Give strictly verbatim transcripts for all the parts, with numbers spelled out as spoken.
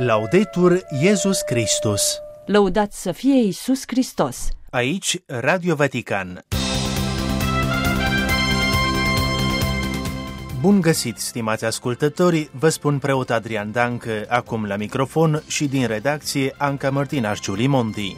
Laudetur Iesus Christus. Lăudat să fie Iisus Hristos. Aici Radio Vatican. Bun găsit, stimați ascultători, vă spun preot Adrian Dancă, acum la microfon, și din redacție Anca Mărtinaș Giulimondi.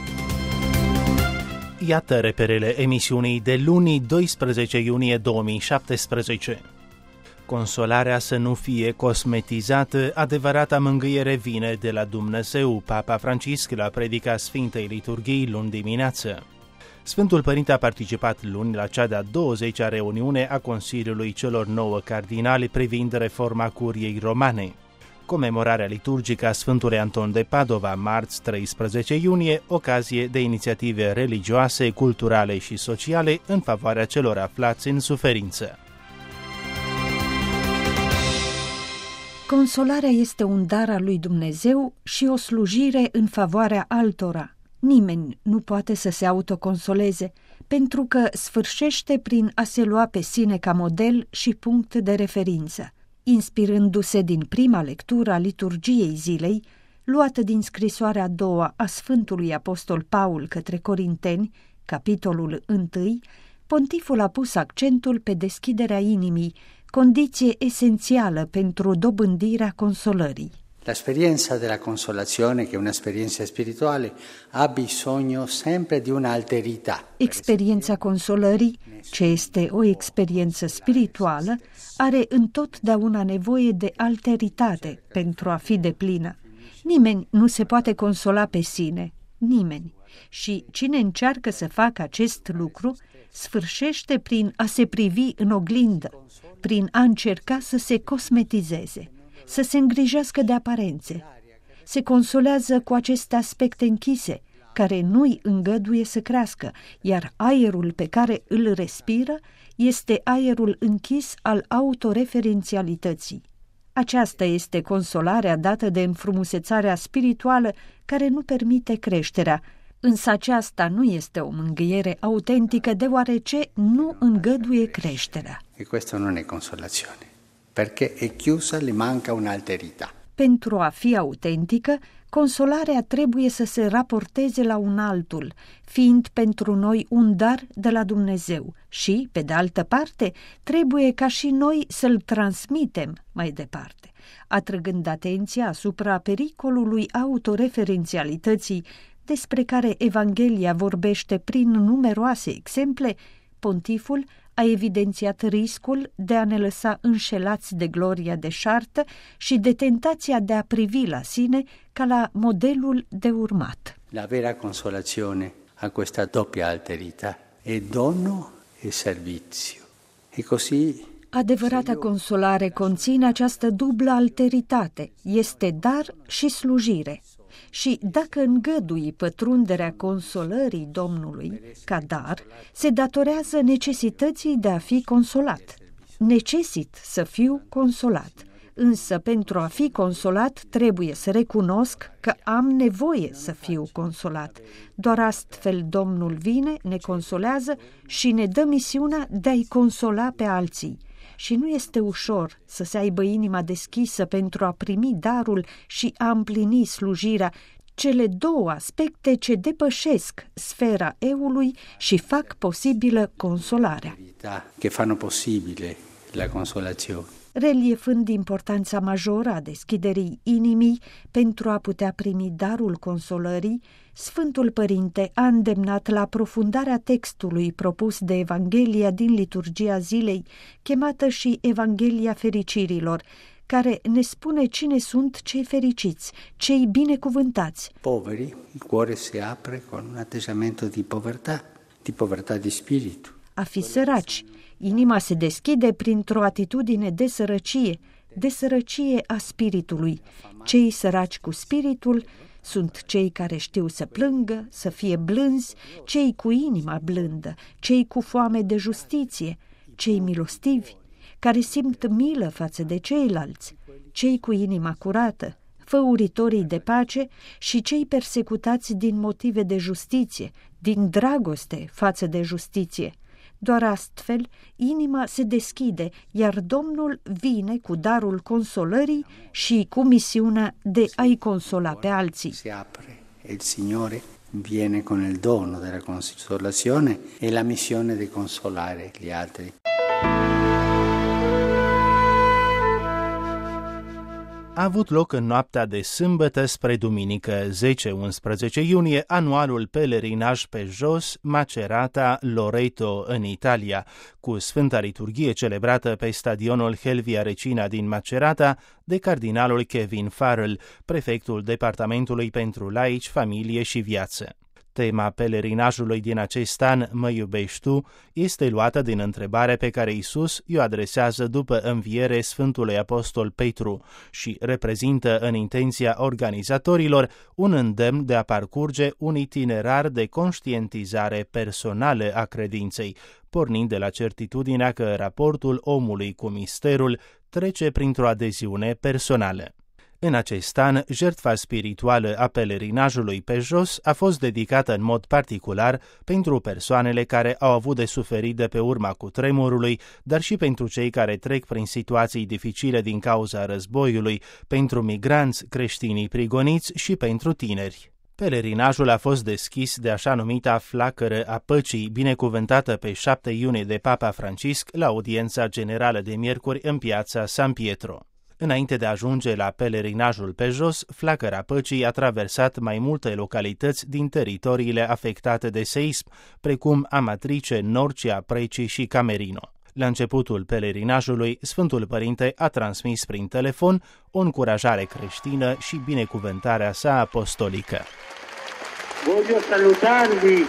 Iată reperele emisiunii de luni, doisprezece iunie două mii șaptesprezece. Consolarea să nu fie cosmetizată, adevărata mângâiere vine de la Dumnezeu, Papa Francisc la predica Sfintei Liturghii luni dimineață. Sfântul Părinte a participat luni la cea de-a douăzecea reuniune a Consiliului celor nouă cardinali privind reforma Curiei Romane. Comemorarea liturgică a Sfântului Anton de Padova, marți treisprezece iunie, ocazie de inițiative religioase, culturale și sociale în favoarea celor aflați în suferință. Consolarea este un dar al lui Dumnezeu și o slujire în favoarea altora. Nimeni nu poate să se autoconsoleze, pentru că sfârșește prin a se lua pe sine ca model și punct de referință. Inspirându-se din prima lectură a liturgiei zilei, luată din scrisoarea a doua a Sfântului Apostol Paul către Corinteni, capitolul unu, pontiful a pus accentul pe deschiderea inimii, condiție esențială pentru dobândirea consolării. L'esperienza della consolazione, che è un'esperienza spirituale, ha bisogno sempre di un'alterità. Experiența consolării, ce este o experiență spirituală, are întotdeauna nevoie de alteritate pentru a fi deplină. Nimeni nu se poate consola pe sine, nimeni. Și cine încearcă să facă acest lucru, sfârșește prin a se privi în oglindă, prin a încerca să se cosmetizeze, să se îngrijească de aparențe. Se consolează cu aceste aspecte închise, care nu-i îngăduie să crească, iar aerul pe care îl respiră este aerul închis al autoreferențialității. Aceasta este consolarea dată de înfrumusețarea spirituală care nu permite creșterea, însă aceasta nu este o mângâiere autentică deoarece nu îngăduie creșterea. E questa non è consolazione, perché è chiusa, le manca un'alterità. Pentru a fi autentică, consolarea trebuie să se raporteze la un altul, fiind pentru noi un dar de la Dumnezeu și, pe de altă parte, trebuie ca și noi să-l transmitem mai departe, atrăgând atenția asupra pericolului autoreferențialității despre care Evanghelia vorbește prin numeroase exemple. Pontiful a evidențiat riscul de a ne lăsa înșelați de gloria deșartă și de tentația de a privi la sine ca la modelul de urmat. La vera consolazione ha questa doppia alterità, è dono e servizio. E così Adevărata consolare conține această dublă alteritate, este dar și slujire. Și dacă îngădui pătrunderea consolării Domnului ca dar, se datorează necesității de a fi consolat. Necesit să fiu consolat, însă pentru a fi consolat trebuie să recunosc că am nevoie să fiu consolat. Doar astfel Domnul vine, ne consolează și ne dă misiunea de a-i consola pe alții. Și nu este ușor să se aibă inima deschisă pentru a primi darul și a împlini slujirea, cele două aspecte ce depășesc sfera eului și fac posibilă consolarea. Che fanno possibile la consolazione. Reliefând importanța majoră a deschiderii inimii pentru a putea primi darul consolării, Sfântul Părinte a îndemnat la aprofundarea textului propus de Evanghelia din liturgia zilei, chemată și Evanghelia fericirilor, care ne spune cine sunt cei fericiți, cei binecuvântați. Poveri, il cuore si apre con un atteggiamento di povertà, di povertà di spirito. A fi săraci, inima se deschide printr-o atitudine de sărăcie, de sărăcie a spiritului. Cei săraci cu spiritul sunt cei care știu să plângă, să fie blânzi, cei cu inima blândă, cei cu foame de justiție, cei milostivi, care simt milă față de ceilalți, cei cu inima curată, făuritorii de pace și cei persecutați din motive de justiție, din dragoste față de justiție. Doar astfel, inima se deschide, iar Domnul vine cu darul consolării și cu misiunea de a-i consola pe alții. Si apre e il Signore viene con il dono della consolazione e la missione di consolare gli altri. A avut loc în noaptea de sâmbătă spre duminică, zece unsprezece iunie, anualul pelerinaj pe jos, Macerata, Loreto, în Italia, cu Sfânta Liturghie celebrată pe stadionul Helvia Regina din Macerata de cardinalul Kevin Farrell, prefectul Departamentului pentru Laici, Familie și Viață. Tema pelerinajului din acest an, Mă iubești tu, este luată din întrebarea pe care Iisus i-o adresează după înviere Sfântului Apostol Petru și reprezintă în intenția organizatorilor un îndemn de a parcurge un itinerar de conștientizare personală a credinței, pornind de la certitudinea că raportul omului cu misterul trece printr-o adeziune personală. În acest an, jertfa spirituală a pelerinajului pe jos a fost dedicată în mod particular pentru persoanele care au avut de suferit de pe urma cutremurului, dar și pentru cei care trec prin situații dificile din cauza războiului, pentru migranți, creștinii prigoniți și pentru tineri. Pelerinajul a fost deschis de așa numita flacără a păcii, binecuvântată pe șapte iunie de Papa Francisc la audiența generală de miercuri în piața San Pietro. Înainte de a ajunge la pelerinajul pe jos, flacăra păcii a traversat mai multe localități din teritoriile afectate de seism, precum Amatrice, Norcia, Preci și Camerino. La începutul pelerinajului, Sfântul Părinte a transmis prin telefon o încurajare creștină și binecuvântarea sa apostolică. Voglio salutarvi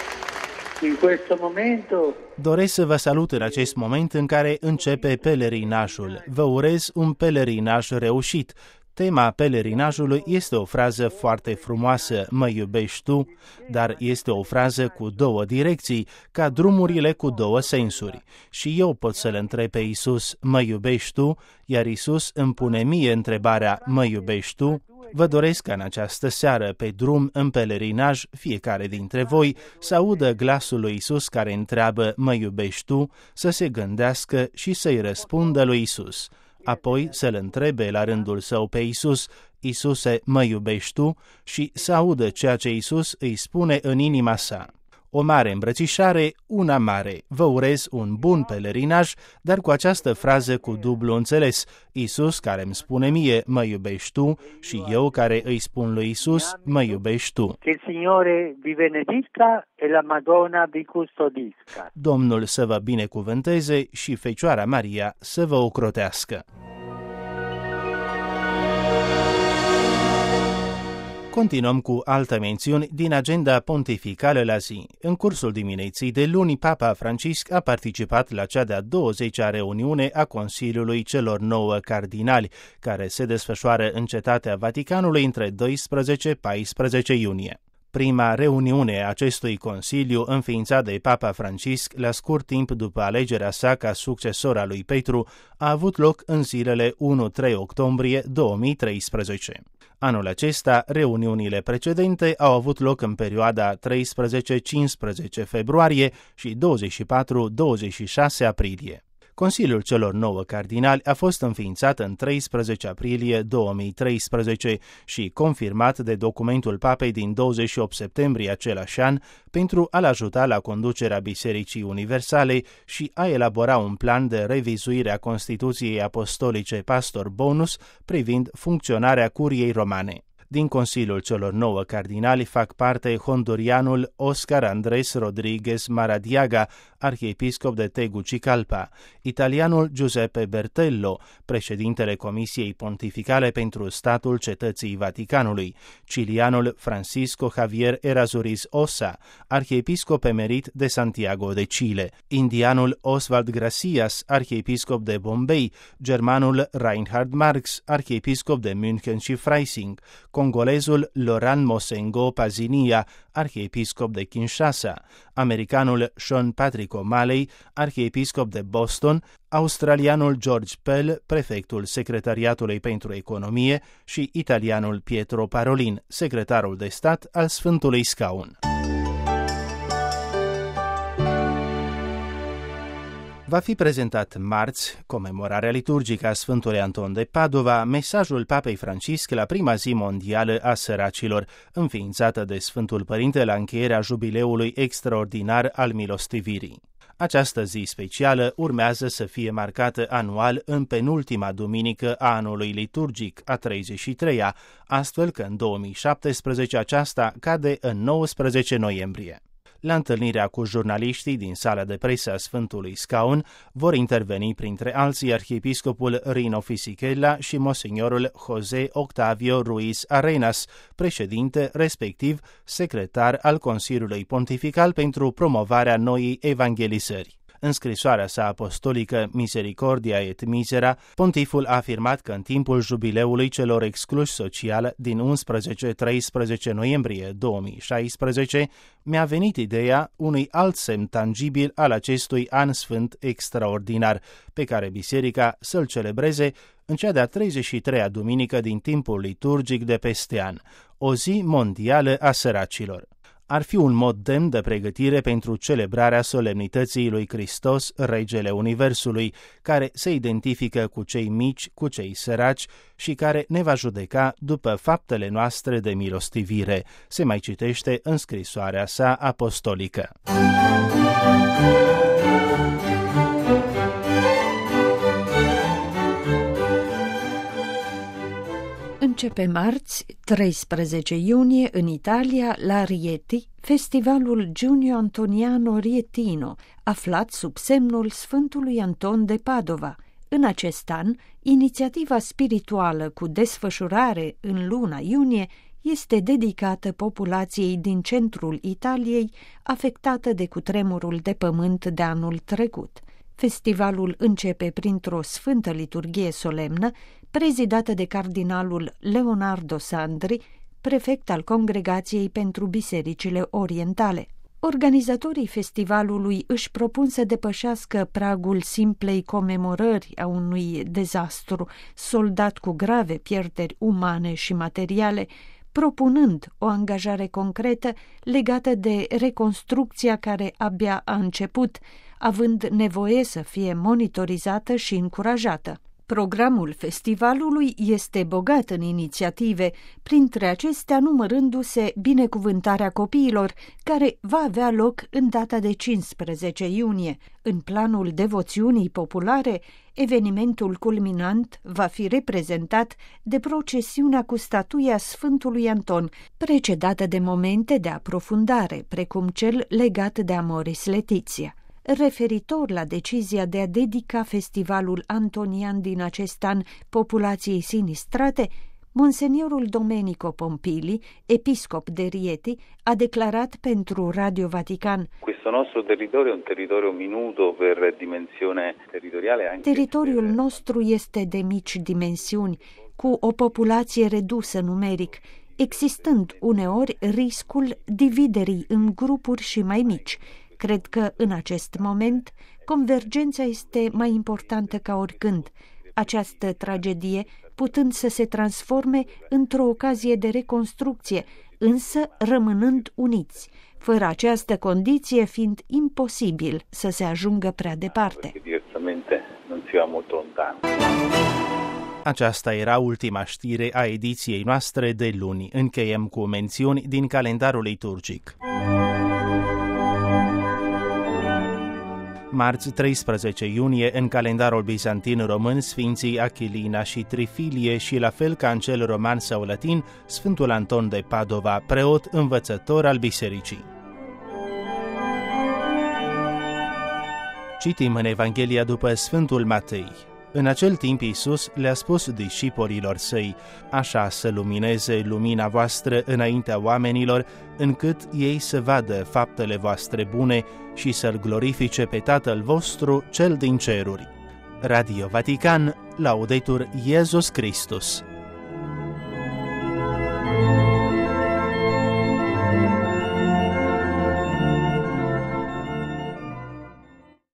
in questo momento. Doresc să vă salut în acest moment în care începe pelerinajul. Vă urez un pelerinaj reușit. Tema pelerinajului este o frază foarte frumoasă, Mă iubești tu, dar este o frază cu două direcții, ca drumurile cu două sensuri. Și eu pot să-L întreb pe Iisus, Mă iubești tu, iar Iisus îmi pune mie întrebarea, Mă iubești tu? Vă doresc ca în această seară, pe drum în pelerinaj, fiecare dintre voi să audă glasul lui Iisus care întreabă, Mă iubești tu, să se gândească și să-i răspundă lui Iisus. Apoi să-L întrebe la rândul său pe Iisus, Iisuse, mă iubești tu? Și să audă ceea ce Iisus îi spune în inima sa. O mare îmbrățișare, una mare. Vă urez un bun pelerinaj, dar cu această frază cu dublu înțeles. Iisus care îmi spune mie, mă iubești tu, și eu care îi spun lui Iisus, mă iubești tu. Che il Signore vi benedica e la Madonna vi custodisca. Domnul să vă binecuvânteze și Fecioara Maria să vă ocrotească. Continuăm cu alte mențiuni din agenda pontificală la zi. În cursul dimineții de luni, Papa Francisc a participat la cea de-a douăzecea reuniune a Consiliului celor nouă cardinali, care se desfășoară în Cetatea Vaticanului între doisprezece și paisprezece iunie. Prima reuniune a acestui consiliu, înființat de Papa Francisc la scurt timp după alegerea sa ca succesor al lui Petru, a avut loc în zilele unu trei octombrie două mii treisprezece. Anul acesta, reuniunile precedente au avut loc în perioada treisprezece cincisprezece februarie și douăzeci și patru douăzeci și șase aprilie. Consiliul celor nouă cardinali a fost înființat în treisprezece aprilie două mii treisprezece și confirmat de documentul Papei din douăzeci și opt septembrie același an pentru a-l ajuta la conducerea Bisericii Universale și a elabora un plan de revizuire a Constituției Apostolice Pastor Bonus privind funcționarea Curiei Romane. Din Consiliul celor nouă cardinali fac parte hondurianul Oscar Andrés Rodríguez Maradiaga, arhiepiscop de Tegucigalpa, italianul Giuseppe Bertello, președintele Comisiei Pontificale pentru Statul Cetății Vaticanului, cilianul Francisco Javier Errázuriz Ossa, arhiepiscop emerit de Santiago de Chile, indianul Oswald Gracias, arhiepiscop de Bombay, germanul Reinhard Marx, arhiepiscop de München și Freising, congolezul Laurent Mosengo Pazinia, arhiepiscop de Kinshasa, americanul Sean Patrick O'Malley, arhiepiscop de Boston, australianul George Pell, prefectul Secretariatului pentru Economie, și italianul Pietro Parolin, secretarul de stat al Sfântului Scaun. Va fi prezentat marți, comemorarea liturgică a Sfântului Anton de Padova, mesajul Papei Francisc la prima zi mondială a săracilor, înființată de Sfântul Părinte la încheierea jubileului extraordinar al milostivirii. Această zi specială urmează să fie marcată anual în penultima duminică a anului liturgic, a treizeci și treia, astfel că în două mii șaptesprezece aceasta cade în nouăsprezece noiembrie. La întâlnirea cu jurnaliștii din sala de presă a Sfântului Scaun vor interveni printre alții arhiepiscopul Rino Fisichella și monsignorul José Octavio Ruiz Arenas, președinte, respectiv secretar al Consiliului Pontifical pentru promovarea noii evangelizări. În scrisoarea sa apostolică Misericordia et Misera, pontiful a afirmat că în timpul jubileului celor excluși social din unsprezece-treisprezece noiembrie două mii șaisprezece mi-a venit ideea unui alt semn tangibil al acestui an sfânt extraordinar, pe care biserica să-l celebreze în cea de-a treizeci și treia duminică din timpul liturgic de peste an, o zi mondială a săracilor. Ar fi un mod demn de pregătire pentru celebrarea solemnității lui Hristos, Regele Universului, care se identifică cu cei mici, cu cei săraci și care ne va judeca după faptele noastre de milostivire, se mai citește în scrisoarea sa apostolică. Începe marți, treisprezece iunie, în Italia, la Rieti, festivalul Giugno Antoniano Rietino, aflat sub semnul Sfântului Anton de Padova. În acest an, inițiativa spirituală cu desfășurare în luna iunie este dedicată populației din centrul Italiei, afectată de cutremurul de pământ de anul trecut. Festivalul începe printr-o sfântă liturghie solemnă, prezidată de cardinalul Leonardo Sandri, prefect al Congregației pentru Bisericile Orientale. Organizatorii festivalului își propun să depășească pragul simplei comemorări a unui dezastru soldat cu grave pierderi umane și materiale, propunând o angajare concretă legată de reconstrucția care abia a început, având nevoie să fie monitorizată și încurajată. Programul festivalului este bogat în inițiative, printre acestea numărându-se Binecuvântarea copiilor, care va avea loc în data de cincisprezece iunie. În planul devoțiunii populare, evenimentul culminant va fi reprezentat de procesiunea cu statuia Sfântului Anton, precedată de momente de aprofundare, precum cel legat de Amoris Laetitia. Referitor la decizia de a dedica festivalul antonian din acest an populației sinistrate, Monseniorul Domenico Pompili, episcop de Rieti, a declarat pentru Radio Vatican: Questo nostro territorio è un territorio minuto per dimensione territoriale anche. Teritoriul nostru este de mici dimensiuni, cu o populație redusă numeric, existând uneori riscul dividerii în grupuri și mai mici. Cred că, în acest moment, convergența este mai importantă ca oricând. Această tragedie putând să se transforme într-o ocazie de reconstrucție, însă rămânând uniți, fără această condiție fiind imposibil să se ajungă prea departe. Aceasta era ultima știre a ediției noastre de luni. Încheiem cu mențiuni din calendarul liturgic. Marți, treisprezece iunie, în calendarul bizantin român, Sfinții Achilina și Trifilie și, la fel ca în cel roman sau latin, Sfântul Anton de Padova, preot învățător al bisericii. Citim în Evanghelia după Sfântul Matei. În acel timp Iisus le-a spus discipolilor săi: așa să lumineze lumina voastră înaintea oamenilor, încât ei să vadă faptele voastre bune și să-L glorifice pe Tatăl vostru cel din ceruri. Radio Vatican, Laudetur Iesus Christus.